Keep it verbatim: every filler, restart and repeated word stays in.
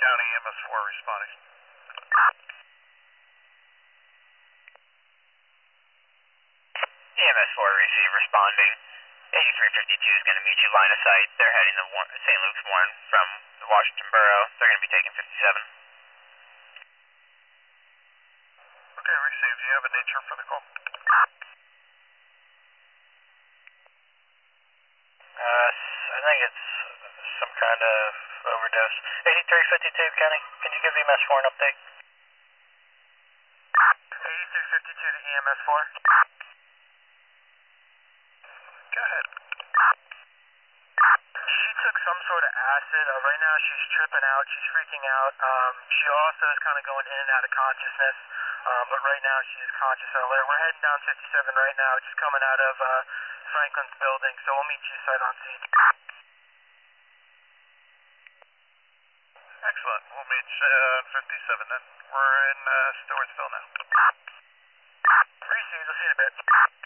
County E M S four responding. E M S four receive responding. eighty-three fifty-two is going to meet you line of sight. They're heading to Saint Luke's Warren from the Washington Borough. They're going to be taking fifty-seven. Okay, received. Do you have a nature for the call? Uh, I think it's some kind of overdose. eighty-three fifty-two, Kenny, can you give E M S four an update? eighty-three fifty-two to E M S four. Go ahead. She took some sort of acid. Uh, right now she's tripping out. She's freaking out. Um, she also is kind of going in and out of consciousness. Um, but right now she is conscious and alert. We're heading down fifty-seven right now, just coming out of uh, Franklin's building. So we'll meet you site on scene. Excellent. We'll meet you on fifty-seven then. We're in uh, Stewartsville now. Received. We'll see you in a bit.